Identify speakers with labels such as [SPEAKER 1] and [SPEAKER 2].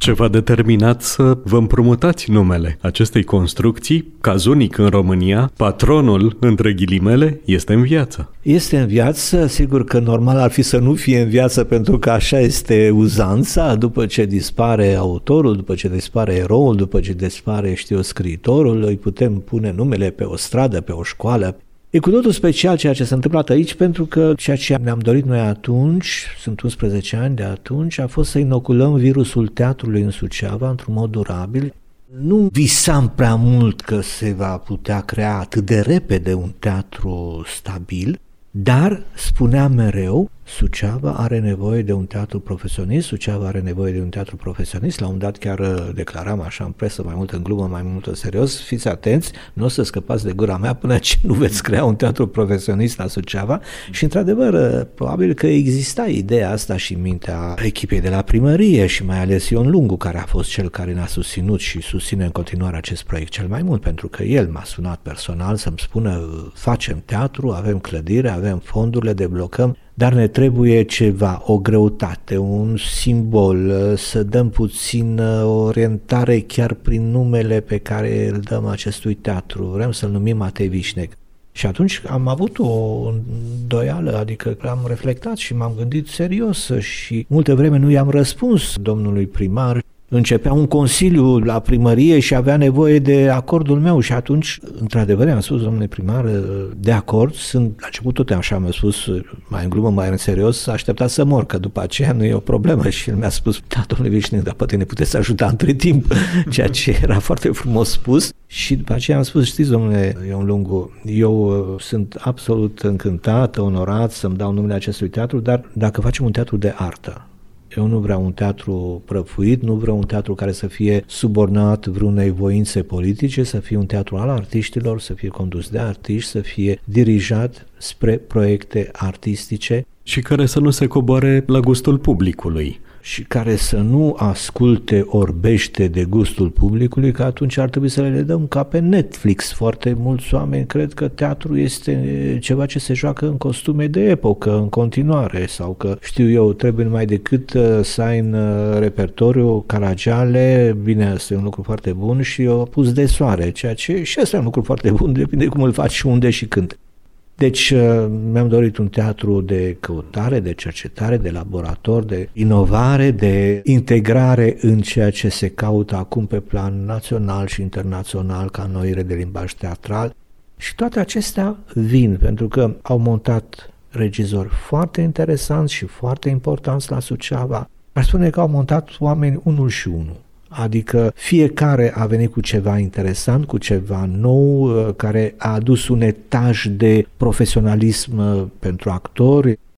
[SPEAKER 1] Ce v-a determinat să vă împrumutați numele acestei construcții? Caz unic în România, patronul, între ghilimele, este în viață.
[SPEAKER 2] Este în viață, sigur că normal ar fi să nu fie în viață, pentru că așa este uzanța. După ce dispare autorul, după ce dispare eroul, după ce dispare, scriitorul, îi putem pune numele pe o stradă, pe o școală. E cu totul special ceea ce s-a întâmplat aici, pentru că ceea ce ne-am dorit noi atunci, sunt 11 ani de atunci, a fost să inoculăm virusul teatrului în Suceava într-un mod durabil. Nu visam prea mult că se va putea crea atât de repede un teatru stabil, dar spuneam mereu, Suceava are nevoie de un teatru profesionist, Suceava are nevoie de un teatru profesionist. La un dat chiar declaram așa în presă, mai mult în glumă, mai mult în serios: fiți atenți, nu o să scăpați de gura mea până ce nu veți crea un teatru profesionist la Suceava. Și într-adevăr, probabil că exista ideea asta și în mintea echipei de la primărie și mai ales Ion Lungu, care a fost cel care ne-a susținut și susține în continuare acest proiect cel mai mult, pentru că el m-a sunat personal să-mi spună: facem teatru, avem clădire, avem fondurile, deblocăm, dar ne trebuie ceva, o greutate, un simbol, să dăm puțin orientare chiar prin numele pe care îl dăm acestui teatru. Vrem să-l numim Matei Vișnec. Și atunci am avut o îndoială, adică am reflectat și m-am gândit serios și multe vreme nu i-am răspuns domnului primar. Începea un consiliu la primărie și avea nevoie de acordul meu și atunci, într-adevăr, am spus: domnule primar, de acord, sunt, la început tot așa mi-a spus, mai în glumă, mai în serios, așteptat să mor, că după aceea nu e o problemă. Și el mi-a spus: da, domnule Vișnec, dar poate ne puteți ajuta între timp, ceea ce era foarte frumos spus. Și după aceea am spus: știți, domnule Ion Lungu, eu sunt absolut încântat, onorat să-mi dau numele acestui teatru, dar dacă facem un teatru de artă, eu nu vreau un teatru prăfuit, nu vreau un teatru care să fie subordonat vreunei voințe politice, să fie un teatru al artiștilor, să fie condus de artiști, să fie dirijat spre proiecte artistice.
[SPEAKER 1] Și care să nu se coboare la gustul publicului.
[SPEAKER 2] Și care să nu asculte orbește de gustul publicului, că atunci ar trebui să le dăm ca pe Netflix. Foarte mulți oameni cred că teatru este ceva ce se joacă în costume de epocă, în continuare, sau că, știu eu, trebuie numai decât să ai în repertoriu Caragiale, bine, asta e un lucru foarte bun, și o pus de soare, ceea ce și asta e un lucru foarte bun, depinde cum îl faci și unde și când. Deci mi-am dorit un teatru de căutare, de cercetare, de laborator, de inovare, de integrare în ceea ce se caută acum pe plan național și internațional ca noire de limbaj teatral. Și toate acestea vin pentru că au montat regizori foarte interesanți și foarte importanți la Suceava. Aș spune că au montat oameni unul și unul. Adică fiecare a venit cu ceva interesant, cu ceva nou, care a adus un etaj de profesionalism pentru actori.